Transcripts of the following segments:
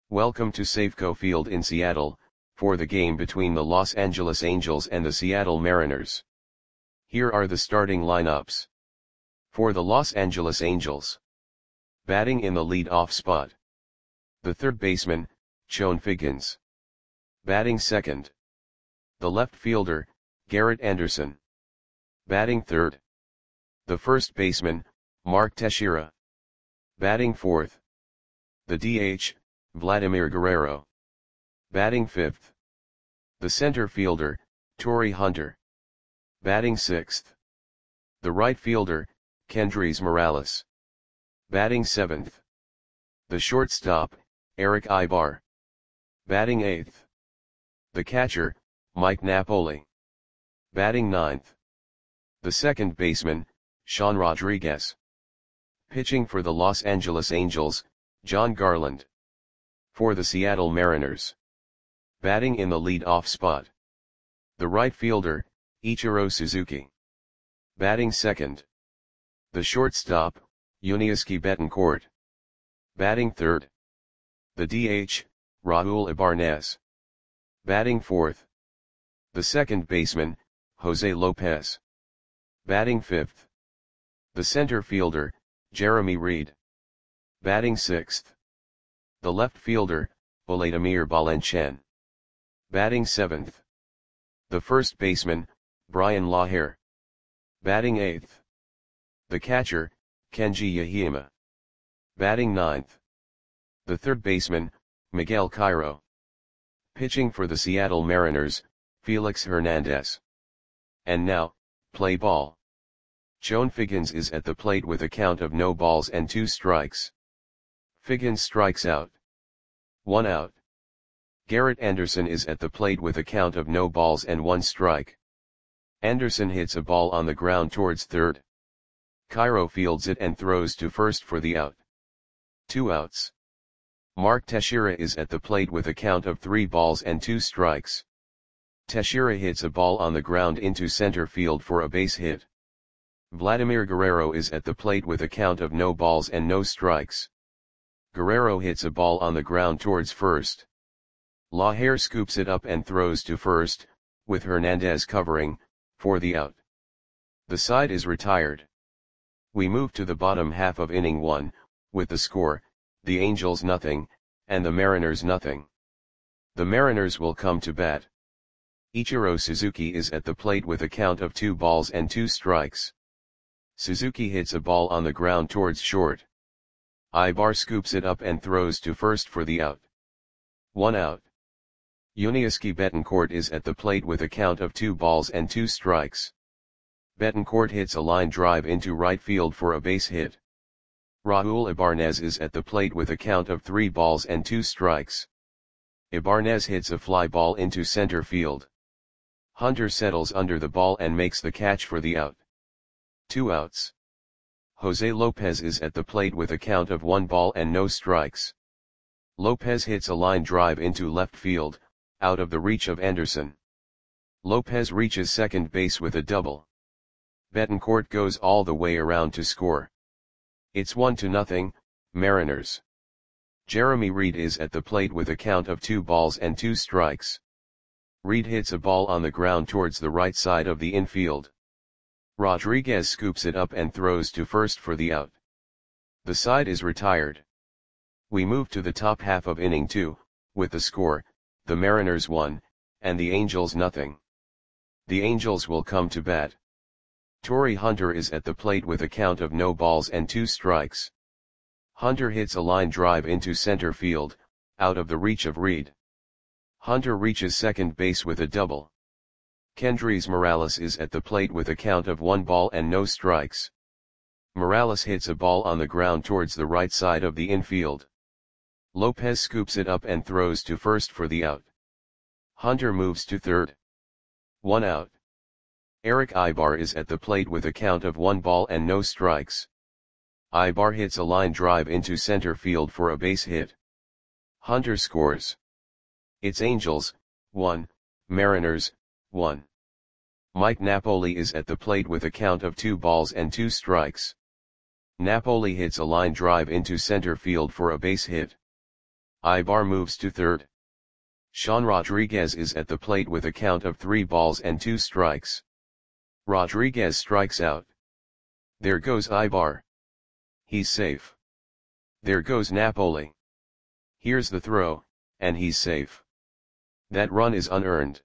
Welcome to Safeco Field in Seattle, for the game between the Los Angeles Angels and the Seattle Mariners. Here are the starting lineups. For the Los Angeles Angels. Batting in the lead-off spot. The third baseman, Chone Figgins. Batting second. The left fielder, Garrett Anderson. Batting third. The first baseman, Mark Teixeira. Batting fourth. The DH, Vladimir Guerrero. Batting fifth. The center fielder, Torii Hunter. Batting sixth. The right fielder, Kendrys Morales. Batting seventh. The shortstop, Erick Aybar. Batting eighth. The catcher, Mike Napoli. Batting ninth. The second baseman, Sean Rodriguez. Pitching for the Los Angeles Angels, Jon Garland. For the Seattle Mariners. Batting in the lead-off spot. The right fielder, Ichiro Suzuki. Batting second. The shortstop, Yuniesky Betancourt. Batting third. The DH, Raul Ibanez. Batting fourth. The second baseman, Jose Lopez. Batting fifth. The center fielder, Jeremy Reed. Batting sixth. The left fielder, Vladimir Balanchen. Batting seventh. The first baseman, Bryan LaHair. Batting eighth. The catcher, Kenji Yahima. Batting ninth. The third baseman, Miguel Cairo. Pitching for the Seattle Mariners, Felix Hernandez. And now, play ball. Chone Figgins is at the plate with a count of no balls and 2 strikes. Figgins strikes out. 1 out. Garrett Anderson is at the plate with a count of no balls and 1 strike. Anderson hits a ball on the ground towards third. Cairo fields it and throws to first for the out. 2 outs. Mark Teixeira is at the plate with a count of 3 balls and 2 strikes. Teixeira hits a ball on the ground into center field for a base hit. Vladimir Guerrero is at the plate with a count of no balls and no strikes. Guerrero hits a ball on the ground towards first. LaHair scoops it up and throws to first, with Hernandez covering, for the out. The side is retired. We move to the bottom half of inning 1, with the score, the Angels nothing, and the Mariners nothing. The Mariners will come to bat. Ichiro Suzuki is at the plate with a count of 2 balls and 2 strikes. Suzuki hits a ball on the ground towards short. Aybar scoops it up and throws to first for the out. 1 out. Yuniesky Betancourt is at the plate with a count of 2 balls and 2 strikes. Betancourt hits a line drive into right field for a base hit. Raul Ibanez is at the plate with a count of 3 balls and 2 strikes. Ibanez hits a fly ball into center field. Hunter settles under the ball and makes the catch for the out. 2 outs. Jose Lopez is at the plate with a count of 1 ball and no strikes. Lopez hits a line drive into left field, out of the reach of Anderson. Lopez reaches second base with a double. Betancourt goes all the way around to score. It's 1-0, Mariners. Jeremy Reed is at the plate with a count of 2 balls and 2 strikes. Reed hits a ball on the ground towards the right side of the infield. Rodriguez scoops it up and throws to first for the out. The side is retired. We move to the top half of inning 2, with the score, the Mariners 1, and the Angels nothing. The Angels will come to bat. Torii Hunter is at the plate with a count of no balls and 2 strikes. Hunter hits a line drive into center field, out of the reach of Reed. Hunter reaches second base with a double. Kendrys Morales is at the plate with a count of 1 ball and no strikes. Morales hits a ball on the ground towards the right side of the infield. Lopez scoops it up and throws to first for the out. Hunter moves to third. 1 out. Erick Aybar is at the plate with a count of 1 ball and no strikes. Aybar hits a line drive into center field for a base hit. Hunter scores. It's Angels, 1, Mariners, 1. Mike Napoli is at the plate with a count of 2 balls and 2 strikes. Napoli hits a line drive into center field for a base hit. Ibar moves to third. Sean Rodriguez is at the plate with a count of 3 balls and 2 strikes. Rodriguez strikes out. There goes Ibar. He's safe. There goes Napoli. Here's the throw, and he's safe. That run is unearned.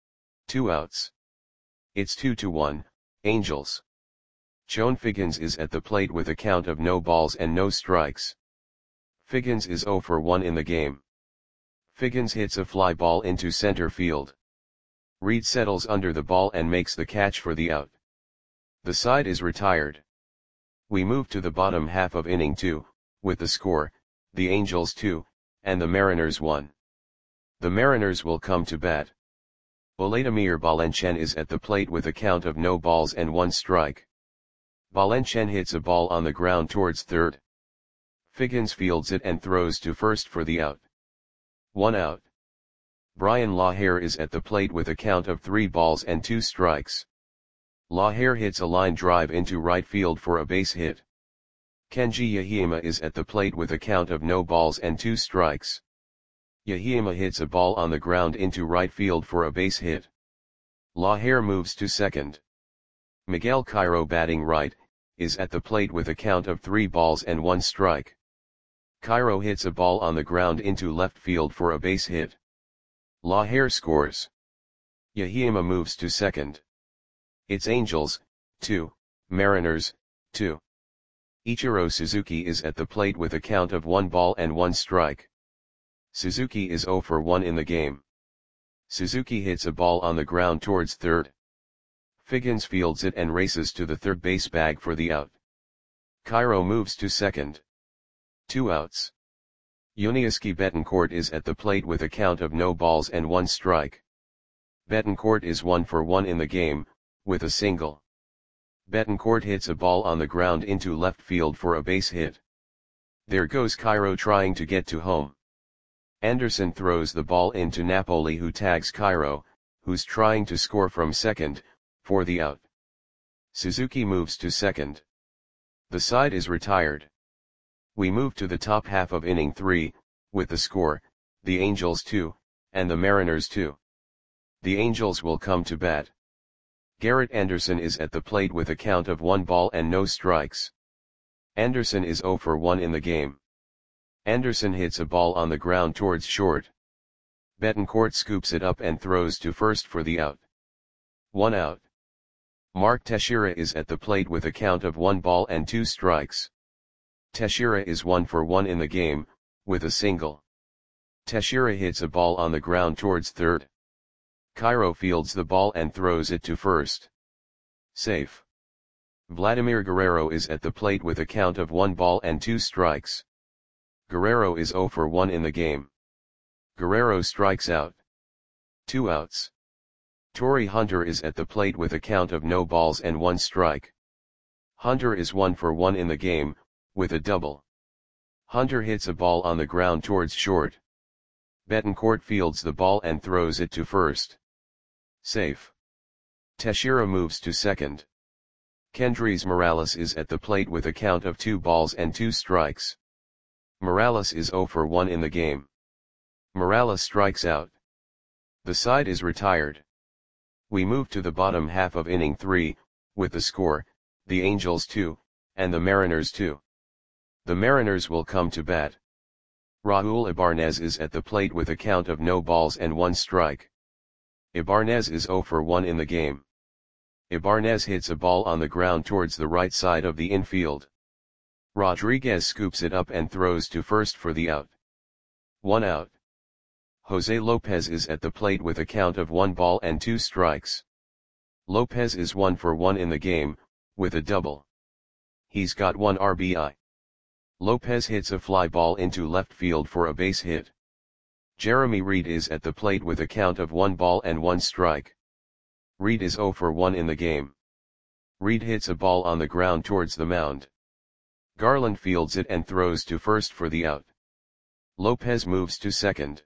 2 outs. It's 2-1, Angels. Chone Figgins is at the plate with a count of no balls and no strikes. Figgins is 0 for 1 in the game. Figgins hits a fly ball into center field. Reed settles under the ball and makes the catch for the out. The side is retired. We move to the bottom half of inning 2, with the score, the Angels 2, and the Mariners 1. The Mariners will come to bat. Vladimir Valencian is at the plate with a count of no balls and 1 strike. Valencian hits a ball on the ground towards third. Figgins fields it and throws to first for the out. 1 out. Brian Lahair is at the plate with a count of 3 balls and 2 strikes. Lahair hits a line drive into right field for a base hit. Kenji Yahima is at the plate with a count of no balls and 2 strikes. Yahima hits a ball on the ground into right field for a base hit. Lahair moves to second. Miguel Cairo, batting right, is at the plate with a count of 3 balls and 1 strike. Cairo hits a ball on the ground into left field for a base hit. Lahair scores. Yahima moves to second. It's Angels, 2, Mariners, 2. Ichiro Suzuki is at the plate with a count of 1 ball and 1 strike. Suzuki is 0 for 1 in the game. Suzuki hits a ball on the ground towards third. Figgins fields it and races to the third base bag for the out. Cairo moves to second. 2 outs. Yuniesky Betancourt is at the plate with a count of no balls and 1 strike. Betancourt is 1 for 1 in the game, with a single. Betancourt hits a ball on the ground into left field for a base hit. There goes Cairo trying to get to home. Anderson throws the ball into Napoli, who tags Cairo, who's trying to score from second, for the out. Suzuki moves to second. The side is retired. We move to the top half of inning 3, with the score, the Angels 2, and the Mariners 2. The Angels will come to bat. Garrett Anderson is at the plate with a count of 1 ball and no strikes. Anderson is 0 for 1 in the game. Anderson hits a ball on the ground towards short. Betancourt scoops it up and throws to first for the out. 1 out. Mark Teixeira is at the plate with a count of 1 ball and 2 strikes. Teixeira is 1 for 1 in the game, with a single. Teixeira hits a ball on the ground towards third. Cairo fields the ball and throws it to first. Safe. Vladimir Guerrero is at the plate with a count of 1 ball and 2 strikes. Guerrero is 0 for 1 in the game. Guerrero strikes out. 2 outs. Torii Hunter is at the plate with a count of no balls and 1 strike. Hunter is 1 for 1 in the game, with a double. Hunter hits a ball on the ground towards short. Betancourt fields the ball and throws it to first. Safe. Teixeira moves to second. Kendrys Morales is at the plate with a count of 2 balls and 2 strikes. Morales is 0 for 1 in the game. Morales strikes out. The side is retired. We move to the bottom half of inning 3, with the score, the Angels 2, and the Mariners 2. The Mariners will come to bat. Raul Ibanez is at the plate with a count of no balls and 1 strike. Ibanez is 0 for 1 in the game. Ibanez hits a ball on the ground towards the right side of the infield. Rodriguez scoops it up and throws to first for the out. 1 out. Jose Lopez is at the plate with a count of 1 ball and 2 strikes. Lopez is 1 for 1 in the game, with a double. He's got 1 RBI. Lopez hits a fly ball into left field for a base hit. Jeremy Reed is at the plate with a count of 1 ball and 1 strike. Reed is 0 for 1 in the game. Reed hits a ball on the ground towards the mound. Garland fields it and throws to first for the out. Lopez moves to second.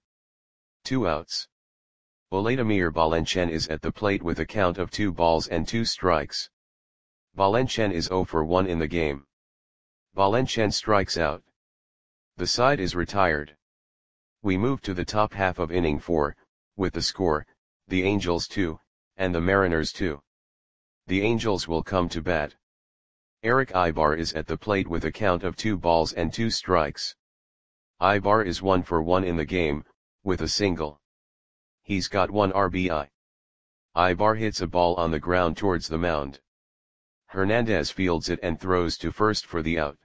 2 outs. Vladimir Valencian is at the plate with a count of 2 balls and 2 strikes. Valencian is 0 for 1 in the game. Valencian strikes out. The side is retired. We move to the top half of inning 4, with the score, the Angels 2, and the Mariners 2. The Angels will come to bat. Erick Aybar is at the plate with a count of 2 balls and 2 strikes. Aybar is 1 for 1 in the game, with a single. He's got 1 RBI. Aybar hits a ball on the ground towards the mound. Hernandez fields it and throws to first for the out.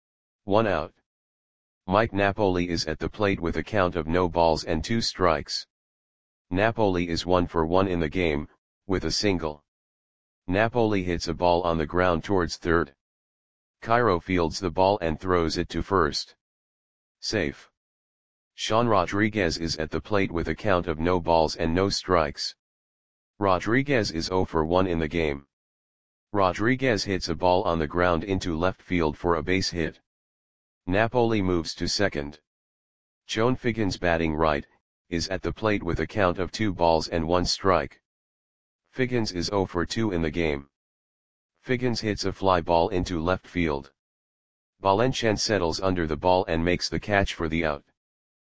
1 out. Mike Napoli is at the plate with a count of no balls and 2 strikes. Napoli is 1 for 1 in the game, with a single. Napoli hits a ball on the ground towards third. Cairo fields the ball and throws it to first. Safe. Sean Rodriguez is at the plate with a count of no balls and no strikes. Rodriguez is 0 for 1 in the game. Rodriguez hits a ball on the ground into left field for a base hit. Napoli moves to second. Joan Figgins, batting right, is at the plate with a count of 2 balls and 1 strike. Figgins is 0 for 2 in the game. Figgins hits a fly ball into left field. Valencian settles under the ball and makes the catch for the out.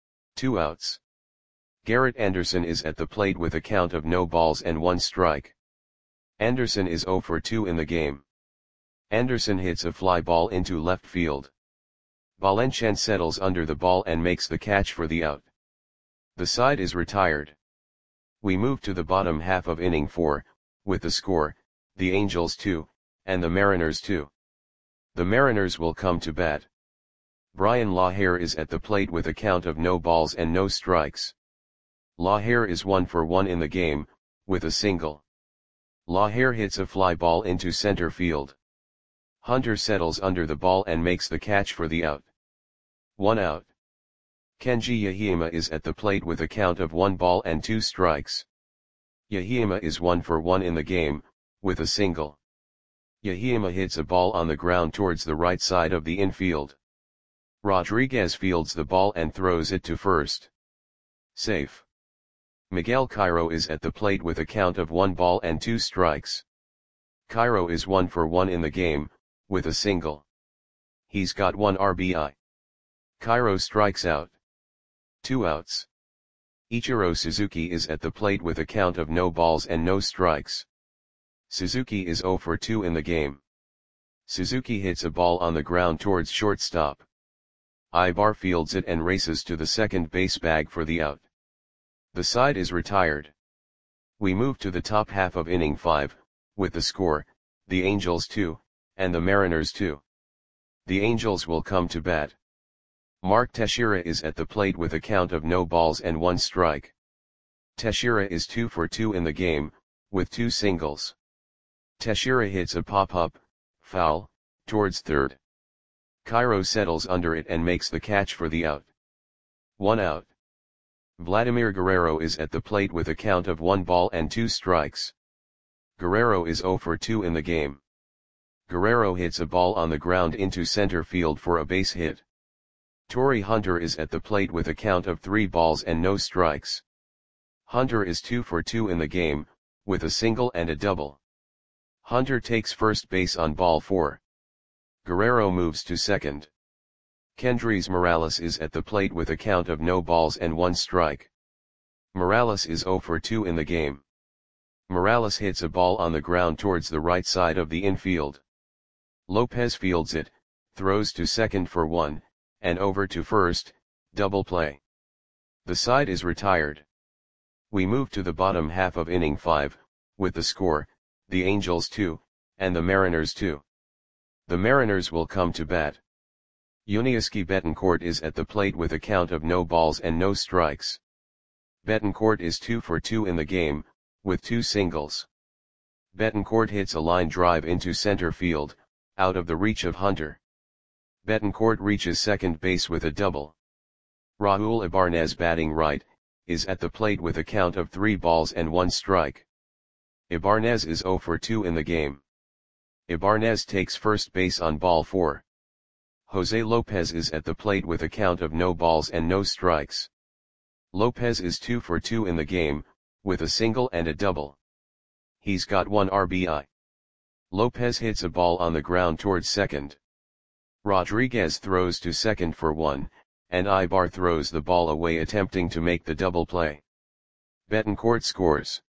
2 outs. Garrett Anderson is at the plate with a count of no balls and 1 strike. Anderson is 0 for 2 in the game. Anderson hits a fly ball into left field. Valencian settles under the ball and makes the catch for the out. The side is retired. We move to the bottom half of inning 4, with the score, the Angels 2, and the Mariners 2. The Mariners will come to bat. Brian Lahair is at the plate with a count of no balls and no strikes. Lahair is 1 for 1 in the game, with a single. Lahair hits a fly ball into center field. Hunter settles under the ball and makes the catch for the out. 1 out. Kenji Yahima is at the plate with a count of 1 ball and 2 strikes. Yahima is 1 for 1 in the game, with a single. Yahima hits a ball on the ground towards the right side of the infield. Rodriguez fields the ball and throws it to first. Safe. Miguel Cairo is at the plate with a count of 1 ball and 2 strikes. Cairo is 1 for 1 in the game, with a single. He's got 1 RBI. Cairo strikes out. 2 outs. Ichiro Suzuki is at the plate with a count of no balls and no strikes. Suzuki is 0 for 2 in the game. Suzuki hits a ball on the ground towards shortstop. Aybar fields it and races to the second base bag for the out. The side is retired. We move to the top half of inning 5, with the score, the Angels 2, and the Mariners 2. The Angels will come to bat. Mark Teixeira is at the plate with a count of no balls and 1 strike. Teixeira is 2 for 2 in the game, with 2 singles. Teixeira hits a pop-up, foul, towards third. Cairo settles under it and makes the catch for the out. 1 out. Vladimir Guerrero is at the plate with a count of 1 ball and 2 strikes. Guerrero is 0 for 2 in the game. Guerrero hits a ball on the ground into center field for a base hit. Torii Hunter is at the plate with a count of 3 balls and no strikes. Hunter is 2 for 2 in the game, with a single and a double. Hunter takes first base on ball 4. Guerrero moves to second. Kendrys Morales is at the plate with a count of no balls and 1 strike. Morales is 0 for 2 in the game. Morales hits a ball on the ground towards the right side of the infield. Lopez fields it, throws to second for 1, and over to first, double play. The side is retired. We move to the bottom half of inning 5, with the score, the Angels 2, and the Mariners 2. The Mariners will come to bat. Yuniesky Betancourt is at the plate with a count of no balls and no strikes. Betancourt is 2 for 2 in the game, with 2 singles. Betancourt hits a line drive into center field, out of the reach of Hunter. Betancourt reaches second base with a double. Raul Ibanez, batting right, is at the plate with a count of 3 balls and 1 strike. Ibanez is 0 for 2 in the game. Ibanez takes first base on ball 4. Jose Lopez is at the plate with a count of no balls and no strikes. Lopez is 2 for 2 in the game, with a single and a double. He's got 1 RBI. Lopez hits a ball on the ground towards second. Rodriguez throws to second for 1, and Ibar throws the ball away attempting to make the double play. Betancourt scores.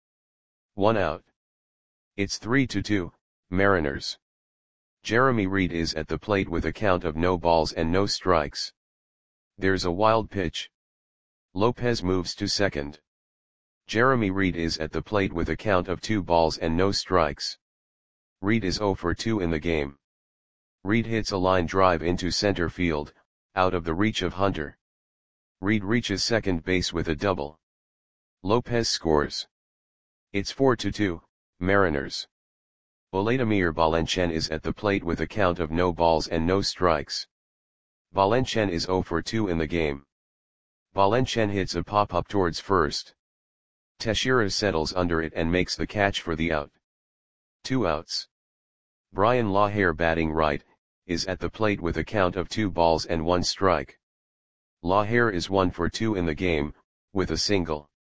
1 out. It's 3-2, Mariners. Jeremy Reed is at the plate with a count of no balls and no strikes. There's a wild pitch. Lopez moves to second. Jeremy Reed is at the plate with a count of 2 balls and no strikes. Reed is 0 for 2 in the game. Reed hits a line drive into center field, out of the reach of Hunter. Reed reaches second base with a double. Lopez scores. It's 4-2, Mariners. Vladimir Valencian is at the plate with a count of no balls and no strikes. Valencian is 0 for 2 in the game. Valencian hits a pop-up towards first. Teixeira settles under it and makes the catch for the out. 2 outs. Brian Lahair, batting right, is at the plate with a count of 2 balls and 1 strike. Lahair is 1 for 2 in the game, with a single.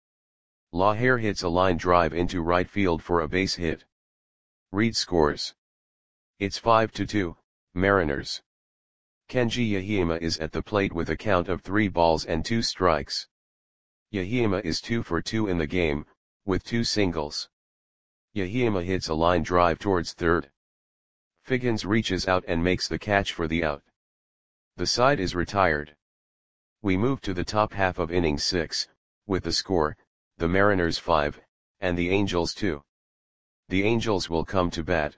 Lahair hits a line drive into right field for a base hit. Reed scores. It's 5-2, Mariners. Kenji Yahima is at the plate with a count of 3 balls and 2 strikes. Yahima is 2 for 2 in the game, with 2 singles. Yahima hits a line drive towards third. Figgins reaches out and makes the catch for the out. The side is retired. We move to the top half of inning 6, with the score, the Mariners 5, and the Angels 2. The Angels will come to bat.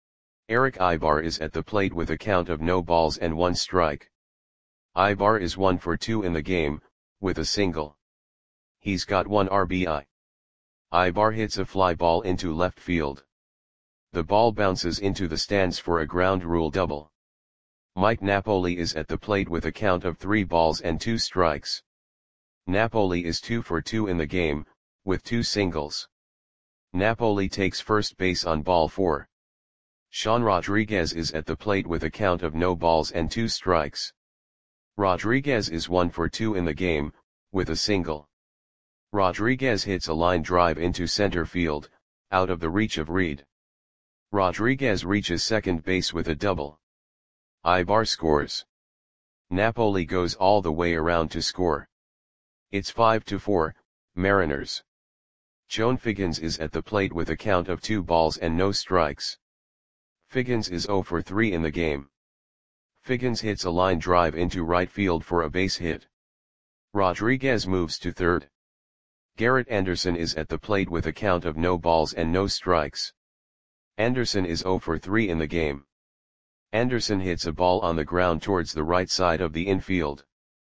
Eric Ibar is at the plate with a count of no balls and 1 strike. Ibar is 1 for 2 in the game, with a single. He's got 1 RBI. Ibar hits a fly ball into left field. The ball bounces into the stands for a ground rule double. Mike Napoli is at the plate with a count of 3 balls and 2 strikes. Napoli is 2 for 2 in the game, with 2 singles. Napoli takes first base on ball 4. Sean Rodriguez is at the plate with a count of no balls and 2 strikes. Rodriguez is 1 for 2 in the game, with a single. Rodriguez hits a line drive into center field, out of the reach of Reed. Rodriguez reaches second base with a double. Ibar scores. Napoli goes all the way around to score. It's 5-4, Mariners. Joan Figgins is at the plate with a count of 2 balls and no strikes. Figgins is 0 for 3 in the game. Figgins hits a line drive into right field for a base hit. Rodriguez moves to third. Garrett Anderson is at the plate with a count of no balls and no strikes. Anderson is 0 for 3 in the game. Anderson hits a ball on the ground towards the right side of the infield.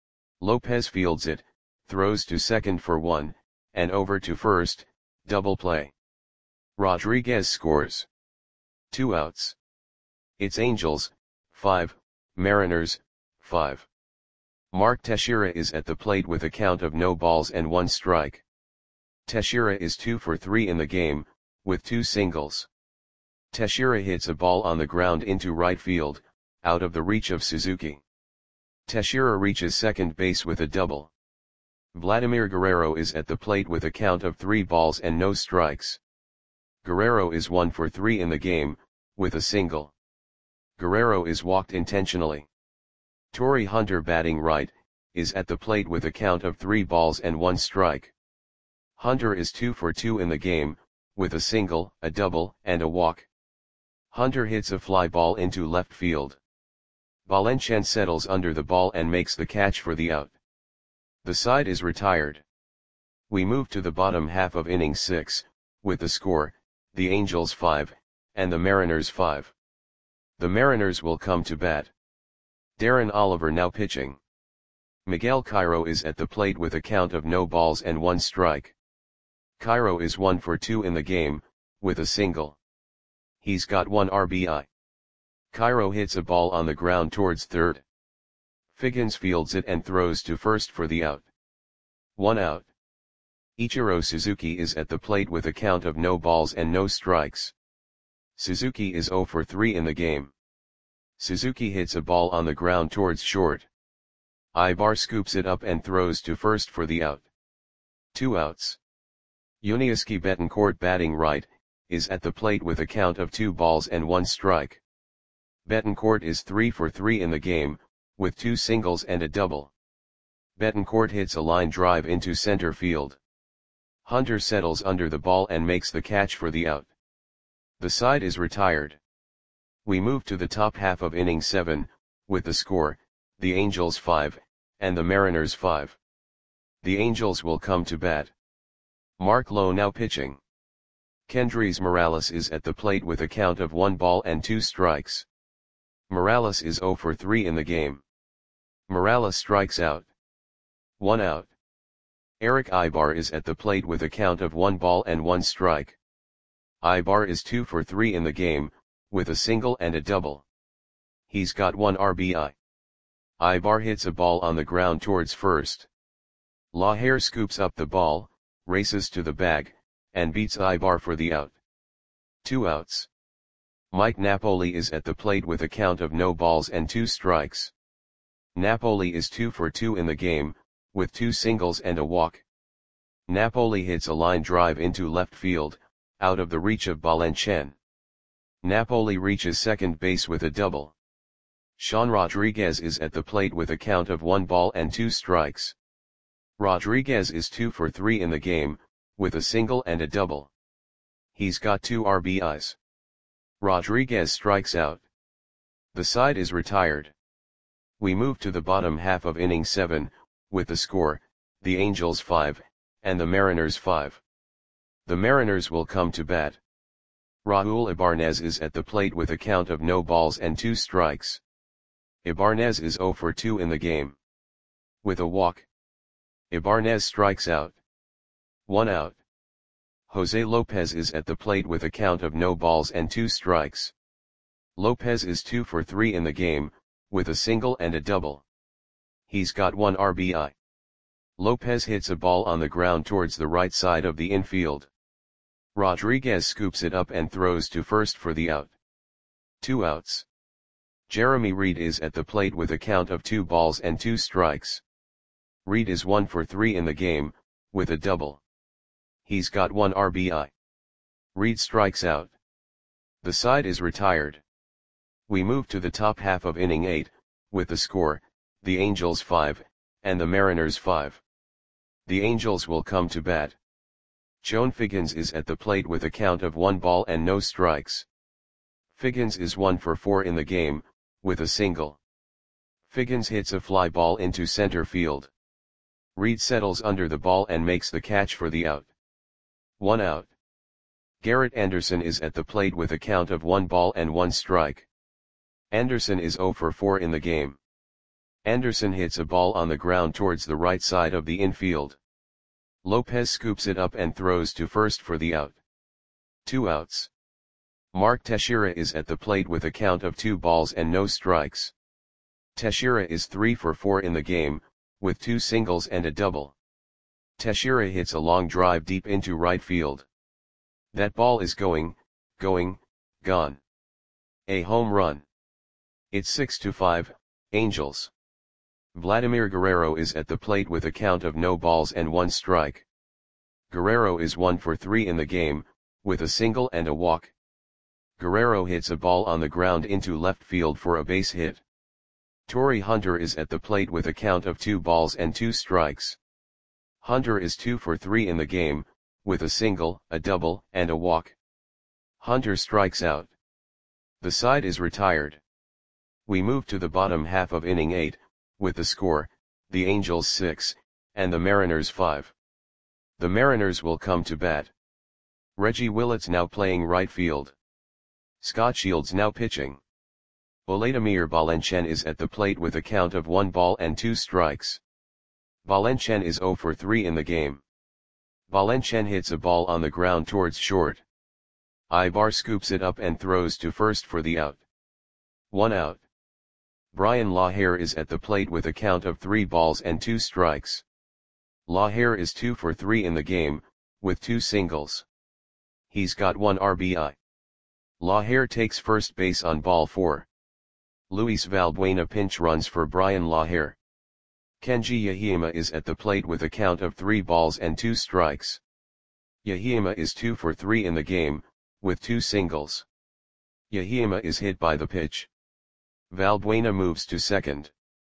Lopez fields it, throws to second for 1, and over to first, double play. Rodriguez scores. 2 outs. It's Angels, 5, Mariners, 5. Mark Teixeira is at the plate with a count of no balls and 1 strike. Teixeira is 2 for 3 in the game, with 2 singles. Teixeira hits a ball on the ground into right field, out of the reach of Suzuki. Teixeira reaches second base with a double. Vladimir Guerrero is at the plate with a count of 3 balls and no strikes. Guerrero is 1 for 3 in the game, with a single. Guerrero is walked intentionally. Torii Hunter, batting right, is at the plate with a count of 3 balls and 1 strike. Hunter is 2 for 2 in the game, with a single, a double, and a walk. Hunter hits a fly ball into left field. Valencian settles under the ball and makes the catch for the out. The side is retired. We move to the bottom half of inning 6, with the score, the Angels 5, and the Mariners 5. The Mariners will come to bat. Darren Oliver now pitching. Miguel Cairo is at the plate with a count of no balls and 1 strike. Cairo is 1 for 2 in the game, with a single. He's got 1 RBI. Cairo hits a ball on the ground towards third. Figgins fields it and throws to first for the out. 1 out. Ichiro Suzuki is at the plate with a count of no balls and no strikes. Suzuki is 0 for 3 in the game. Suzuki hits a ball on the ground towards short. Ibar scoops it up and throws to first for the out. 2 outs. Yuniesky Betancourt, batting right, is at the plate with a count of 2 balls and 1 strike. Betancourt is 3 for 3 in the game, with 2 singles and a double. Betancourt hits a line drive into center field. Hunter settles under the ball and makes the catch for the out. The side is retired. We move to the top half of inning 7, with the score, the Angels 5, and the Mariners 5. The Angels will come to bat. Mark Lowe now pitching. Kendrys Morales is at the plate with a count of 1 ball and 2 strikes. Morales is 0 for 3 in the game. Morales strikes out. 1 out. Erick Aybar is at the plate with a count of 1 ball and 1 strike. Aybar is 2 for 3 in the game, with a single and a double. He's got 1 RBI. Aybar hits a ball on the ground towards first. Lahire scoops up the ball, races to the bag, and beats Aybar for the out. 2 outs. Mike Napoli is at the plate with a count of no balls and 2 strikes. Napoli is 2 for 2 in the game, with 2 singles and a walk. Napoli hits a line drive into left field, out of the reach of Valenciennes. Napoli reaches second base with a double. Sean Rodriguez is at the plate with a count of 1 ball and 2 strikes. Rodriguez is 2 for 3 in the game, with a single and a double. He's got 2 RBIs. Rodriguez strikes out. The side is retired. We move to the bottom half of inning 7, with the score, the Angels 5, and the Mariners 5. The Mariners will come to bat. Raul Ibanez is at the plate with a count of no balls and 2 strikes. Ibanez is 0 for 2 in the game. With a walk. Ibanez strikes out. 1 out. Jose Lopez is at the plate with a count of no balls and 2 strikes. Lopez is 2 for 3 in the game, with a single and a double. He's got 1 RBI. Lopez hits a ball on the ground towards the right side of the infield. Rodriguez scoops it up and throws to first for the out. 2 outs. Jeremy Reed is at the plate with a count of 2 balls and 2 strikes. Reed is 1 for 3 in the game, with a double. He's got 1 RBI. Reed strikes out. The side is retired. We move to the top half of inning 8, with the score, the Angels 5, and the Mariners 5. The Angels will come to bat. Joan Figgins is at the plate with a count of 1 ball and no strikes. Figgins is 1 for 4 in the game, with a single. Figgins hits a fly ball into center field. Reed settles under the ball and makes the catch for the out. 1 out. Garrett Anderson is at the plate with a count of 1 ball and 1 strike. Anderson is 0 for 4 in the game. Anderson hits a ball on the ground towards the right side of the infield. Lopez scoops it up and throws to first for the out. 2 outs. Mark Teixeira is at the plate with a count of 2 balls and no strikes. Teixeira is 3 for 4 in the game, with 2 singles and a double. Teixeira hits a long drive deep into right field. That ball is gone. A home run. It's 6-5, Angels. Vladimir Guerrero is at the plate with a count of no balls and 1 strike. Guerrero is 1 for 3 in the game, with a single and a walk. Guerrero hits a ball on the ground into left field for a base hit. Torii Hunter is at the plate with a count of 2 balls and 2 strikes. Hunter is 2 for 3 in the game, with a single, a double, and a walk. Hunter strikes out. The side is retired. We move to the bottom half of inning 8, with the score, the Angels 6, and the Mariners 5. The Mariners will come to bat. Reggie Willits now playing right field. Scott Shields now pitching. Vladimir Valenciennes is at the plate with a count of 1 ball and 2 strikes. Valenciennes is 0 for 3 in the game. Valenciennes hits a ball on the ground towards short. Aybar scoops it up and throws to first for the out. 1 out. Brian Lahire is at the plate with a count of 3 balls and 2 strikes. Lahire is 2 for 3 in the game, with 2 singles. He's got 1 RBI. Lahire takes first base on ball 4. Luis Valbuena pinch runs for Brian Lahire. Kenji Yahima is at the plate with a count of 3 balls and 2 strikes. Yahima is 2 for 3 in the game, with 2 singles. Yahima is hit by the pitch. Valbuena moves to second.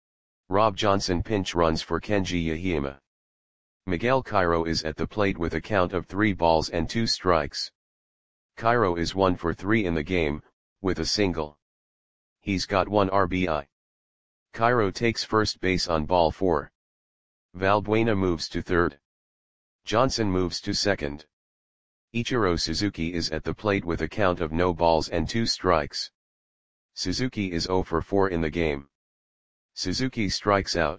Rob Johnson pinch runs for Kenji Yahima. Miguel Cairo is at the plate with a count of 3 balls and 2 strikes. Cairo is 1 for 3 in the game, with a single. He's got 1 RBI. Cairo takes first base on ball 4. Valbuena moves to third. Johnson moves to second. Ichiro Suzuki is at the plate with a count of no balls and 2 strikes. Suzuki is 0 for 4 in the game. Suzuki strikes out.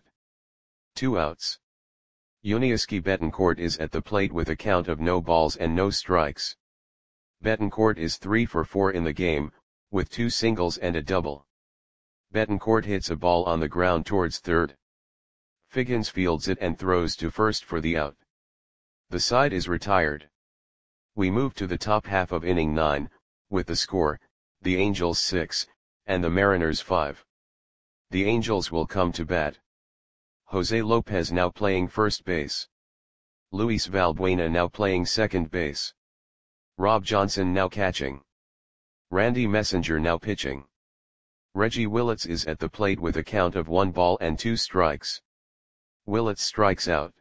2 outs. Yuniesky Betancourt is at the plate with a count of no balls and no strikes. Betancourt is 3 for 4 in the game, with 2 singles and a double. Betancourt hits a ball on the ground towards third. Figgins fields it and throws to first for the out. The side is retired. We move to the top half of inning 9, with the score, the Angels 6, and the Mariners 5. The Angels will come to bat. Jose Lopez now playing first base. Luis Valbuena now playing second base. Rob Johnson now catching. Randy Messenger now pitching. Reggie Willits is at the plate with a count of 1 ball and 2 strikes. Willits strikes out.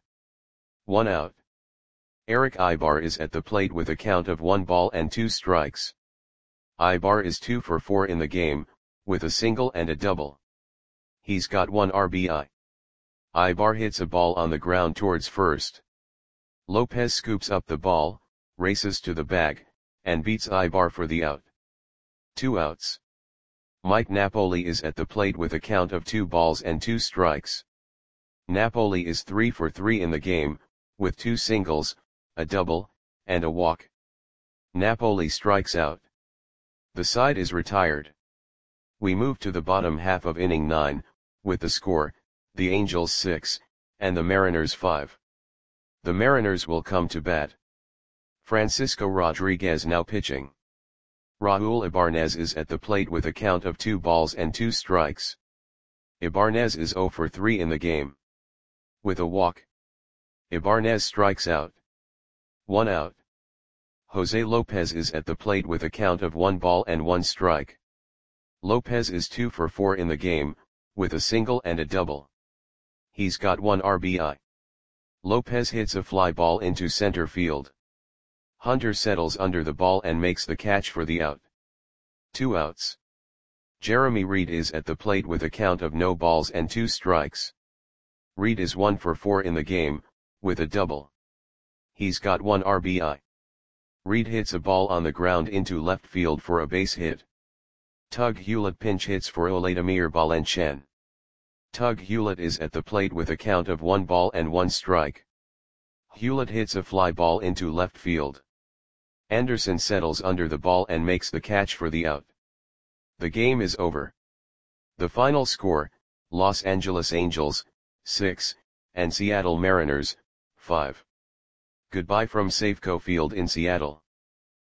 1 out. Eric Ibar is at the plate with a count of 1 ball and 2 strikes. Ibar is 2 for 4 in the game, with a single and a double. He's got 1 RBI. Ibar hits a ball on the ground towards first. Lopez scoops up the ball, races to the bag, and beats Ibar for the out. 2 outs. Mike Napoli is at the plate with a count of 2 balls and 2 strikes. Napoli is 3 for 3 in the game, with 2 singles, a double, and a walk. Napoli strikes out. The side is retired. We move to the bottom half of inning 9, with the score, the Angels 6, and the Mariners 5. The Mariners will come to bat. Francisco Rodriguez now pitching. Raul Ibanez is at the plate with a count of 2 balls and 2 strikes. Ibanez is 0 for 3 in the game. With a walk. Ibanez strikes out. 1 out. Jose Lopez is at the plate with a count of 1 ball and 1 strike. Lopez is 2 for 4 in the game, with a single and a double. He's got 1 RBI. Lopez hits a fly ball into center field. Hunter settles under the ball and makes the catch for the out. 2 outs. Jeremy Reed is at the plate with a count of no balls and 2 strikes. Reed is 1 for 4 in the game, with a double. He's got 1 RBI. Reed hits a ball on the ground into left field for a base hit. Tug Hewlett pinch hits for Oladimir Valencian. Tug Hewlett is at the plate with a count of 1 ball and 1 strike. Hewlett hits a fly ball into left field. Anderson settles under the ball and makes the catch for the out. The game is over. The final score, Los Angeles Angels, 6, and Seattle Mariners, 5. Goodbye from Safeco Field in Seattle.